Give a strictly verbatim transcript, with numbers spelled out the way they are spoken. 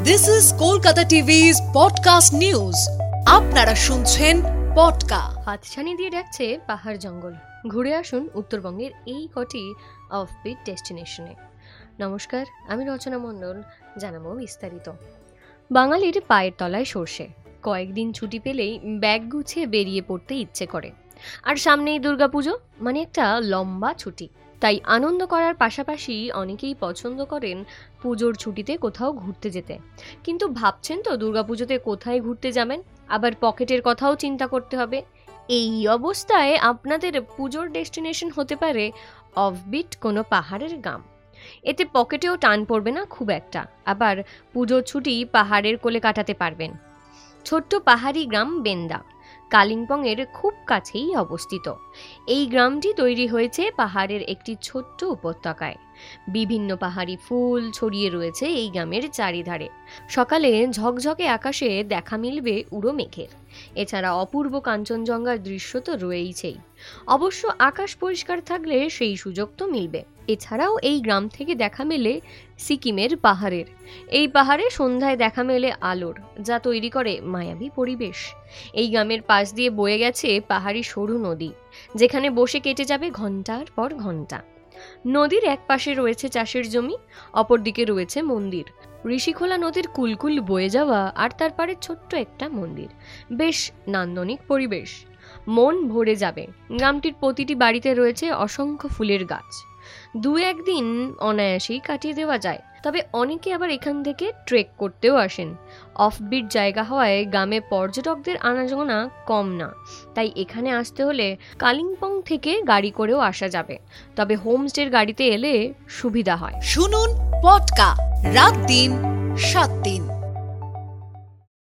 This is Kolkata TV's podcast news. আপনারা শুনছেন পডকা। হাতছানি দিয়ে ডাকছে পাহাড় জঙ্গল। ঘুরে আসুন উত্তরবঙ্গের এই কটি অফবিট ডেস্টিনেশনে। নমস্কার, আমি রচনা মণ্ডল, জানাবো বিস্তারিত। বাঙালির পায়ের তলায় সর্ষে। কয়েকদিন ছুটি পেলেই ব্যাগ গুছিয়ে বেরিয়ে পড়তে ইচ্ছে করে। আর সামনেই দুর্গাপুজো, মানে একটা লম্বা ছুটি। তাই আনন্দ করার পাশাপাশি অনেকেই পছন্দ করেন পুজোর ছুটিতে কোথাও ঘুরতে যেতে। কিন্তু ভাবছেন তো দুর্গাপুজোতে কোথায় ঘুরতে যাবেন, আবার পকেটের কথাও চিন্তা করতে হবে। এই অবস্থায় আপনাদের পুজোর ডেস্টিনেশন হতে পারে অফবিট কোনো পাহাড়ের গ্রাম। এতে পকেটেও টান পড়বে না খুব একটা, আবার পুজোর ছুটি পাহাড়ের কোলে কাটাতে পারবেন। ছোট্ট পাহাড়ি গ্রাম বেন্দা কালিম্পংয়ের খুব কাছেই অবস্থিত। এই গ্রামটি তৈরি হয়েছে পাহাড়ের একটি ছোট্ট উপত্যকায়। বিভিন্ন পাহাড়ি ফুল ছড়িয়ে রয়েছে এই গ্রামের চারিধারে। সকালে ঝকঝকে আকাশে দেখা মিলবে উড়ো মেঘের। এছাড়া অপূর্ব কাঞ্চনজঙ্ঘার দৃশ্য তো রয়েইছেই। অবশ্য আকাশ পরিষ্কার থাকলে সেই সুযোগ তো মিলবে। এছাড়াও এই গ্রাম থেকে দেখা মেলে সিকিমের পাহাড়ের। এই পাহাড়ে সন্ধ্যায় দেখা মেলে আলোর, যা তৈরি করে মায়াবী পরিবেশ। এই গ্রামের পাশ দিয়ে বয়ে গেছে পাহাড়ি সরু নদী, যেখানে বসে কেটে যাবে ঘন্টার পর ঘন্টা। নদীর এক পাশে রয়েছে চাষের জমি, অপরদিকে রয়েছে মন্দির। ঋষিখোলা নদীর কুলকুল বয়ে যাওয়া আর তার পাড়ে ছোট্ট একটা মন্দির। বেশ নান্দনিক পরিবেশ, মন ভরে যাবে। গ্রামটির প্রতিটি বাড়িতে রয়েছে অসংখ্য ফুলের গাছ। দু একদিন অনায়াসেই কাটিয়ে দেওয়া যায়। তবে অনেকে আবার এখান থেকে ট্রেক করতেও আসেন। অফবিট জায়গা হওয়ায় গ্রামে পর্যটকদের আনাগোনা কম না, তাই এখানে আসতে হলে কালিম্পং থেকে গাড়ি করেও আসা যাবে। তবে হোমস্টের গাড়িতে এলে সুবিধা হয়। শুনুন পডকা, রাত দিন সাত দিন।